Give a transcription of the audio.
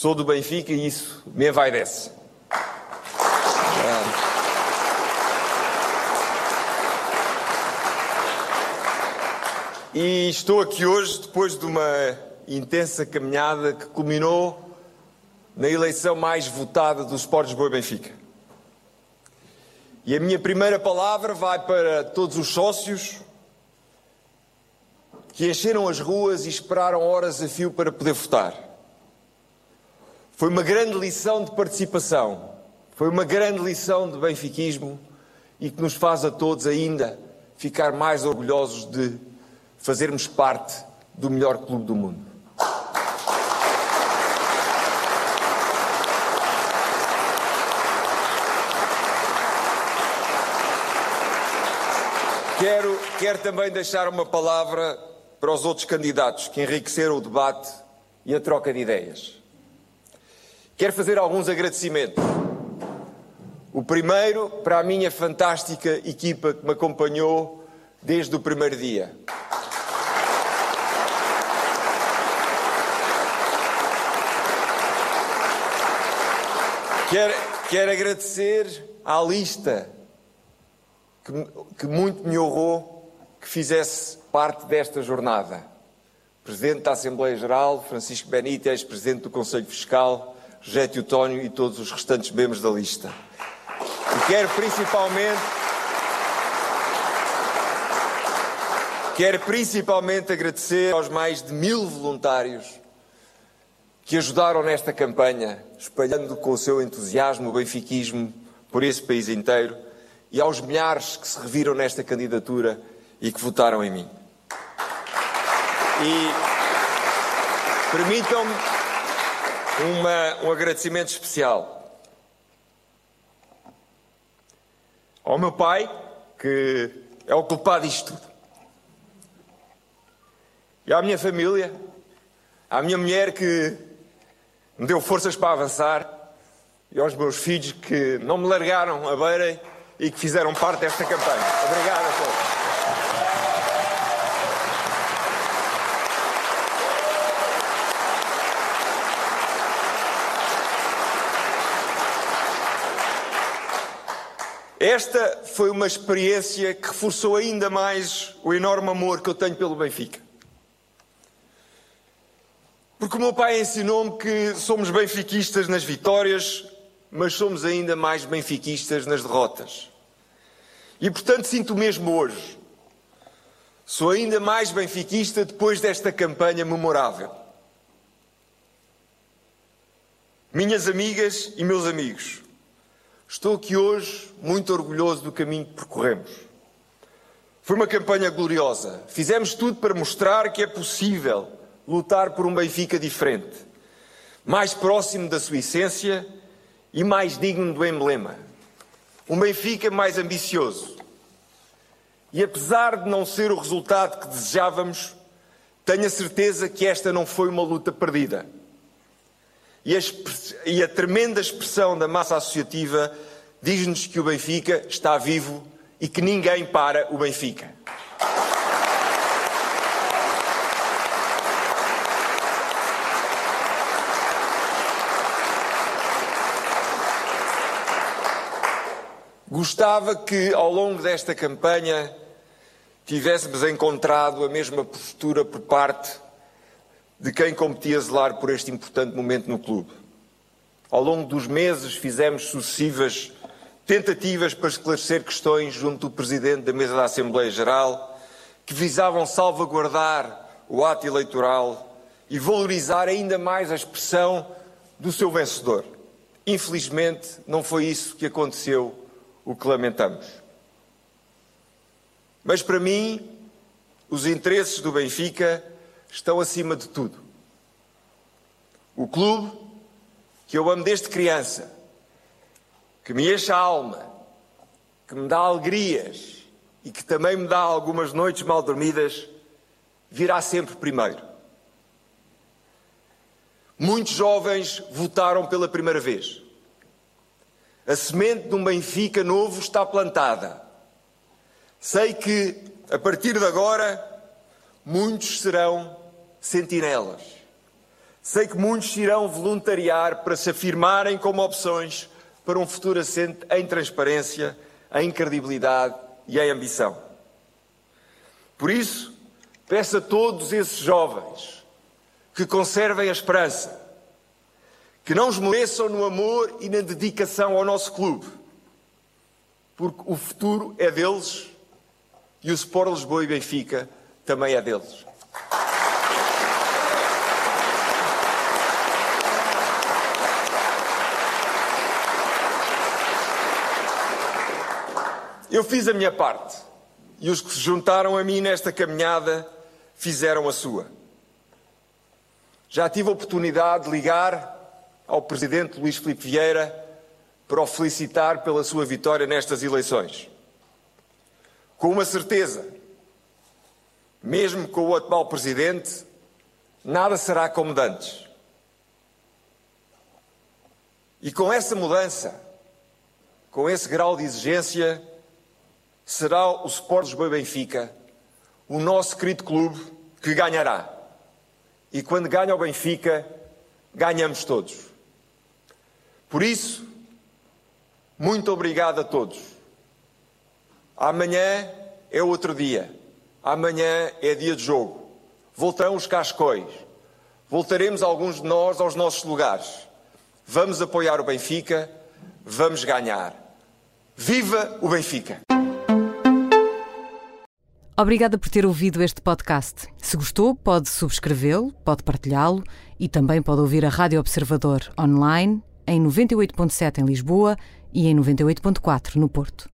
Sou do Benfica e isso me envaidece. E estou aqui hoje depois de uma intensa caminhada que culminou na eleição mais votada do Sport Lisboa e Benfica. E a minha primeira palavra vai para todos os sócios que encheram as ruas e esperaram horas a fio para poder votar. Foi uma grande lição de participação, foi uma grande lição de benfiquismo e que nos faz a todos ainda ficar mais orgulhosos de fazermos parte do melhor clube do mundo. Quero também deixar uma palavra para os outros candidatos que enriqueceram o debate e a troca de ideias. Quero fazer alguns agradecimentos. O primeiro para a minha fantástica equipa que me acompanhou desde o primeiro dia. Quero agradecer à lista que muito me honrou que fizesse parte desta jornada. Presidente da Assembleia Geral, Francisco Benítez, Presidente do Conselho Fiscal, José Teotónio e todos os restantes membros da lista. E quero principalmente agradecer aos mais de 1000 voluntários que ajudaram nesta campanha, espalhando com o seu entusiasmo o benfiquismo por esse país inteiro, e aos milhares que se reviram nesta candidatura e que votaram em mim. E permitam-me um agradecimento especial ao meu pai, que é o culpado disto tudo, e à minha família, à minha mulher que me deu forças para avançar, e aos meus filhos que não me largaram a beira e que fizeram parte desta campanha. Obrigado a todos. Esta foi uma experiência que reforçou ainda mais o enorme amor que eu tenho pelo Benfica. Porque o meu pai ensinou-me que somos benfiquistas nas vitórias, mas somos ainda mais benfiquistas nas derrotas. E, portanto, sinto mesmo hoje. Sou ainda mais benfiquista depois desta campanha memorável. Minhas amigas e meus amigos, estou aqui hoje muito orgulhoso do caminho que percorremos. Foi uma campanha gloriosa. Fizemos tudo para mostrar que é possível lutar por um Benfica diferente, mais próximo da sua essência e mais digno do emblema. Um Benfica mais ambicioso. E apesar de não ser o resultado que desejávamos, tenho a certeza que esta não foi uma luta perdida. E a tremenda expressão da massa associativa diz-nos que o Benfica está vivo e que ninguém para o Benfica. Gostava que, ao longo desta campanha, tivéssemos encontrado a mesma postura por parte de quem competia a zelar por este importante momento no clube. Ao longo dos meses fizemos sucessivas tentativas para esclarecer questões junto do Presidente da Mesa da Assembleia Geral que visavam salvaguardar o ato eleitoral e valorizar ainda mais a expressão do seu vencedor. Infelizmente, não foi isso que aconteceu, o que lamentamos. Mas para mim, os interesses do Benfica estão acima de tudo. O clube que eu amo desde criança, que me enche a alma, que me dá alegrias e que também me dá algumas noites mal dormidas, virá sempre primeiro. Muitos jovens votaram pela primeira vez. A semente de um Benfica novo está plantada. Sei que, a partir de agora, muitos serão sentinelas. Sei que muitos se irão voluntariar para se afirmarem como opções para um futuro assente em transparência, em credibilidade e em ambição. Por isso, peço a todos esses jovens que conservem a esperança, que não esmoreçam no amor e na dedicação ao nosso clube, porque o futuro é deles e o Sport Lisboa e Benfica também é deles. Eu fiz a minha parte e os que se juntaram a mim nesta caminhada fizeram a sua. Já tive a oportunidade de ligar ao Presidente Luís Filipe Vieira para o felicitar pela sua vitória nestas eleições. Com uma certeza, mesmo com o atual Presidente, nada será como de antes. E com essa mudança, com esse grau de exigência, será o Sport Lisboa e Benfica, o nosso querido clube, que ganhará. E quando ganha o Benfica, ganhamos todos. Por isso, muito obrigado a todos. Amanhã é outro dia. Amanhã é dia de jogo. Voltarão os cascóis. Voltaremos alguns de nós aos nossos lugares. Vamos apoiar o Benfica. Vamos ganhar. Viva o Benfica! Obrigada por ter ouvido este podcast. Se gostou, pode subscrevê-lo, pode partilhá-lo e também pode ouvir a Rádio Observador online em 98.7 em Lisboa e em 98.4 no Porto.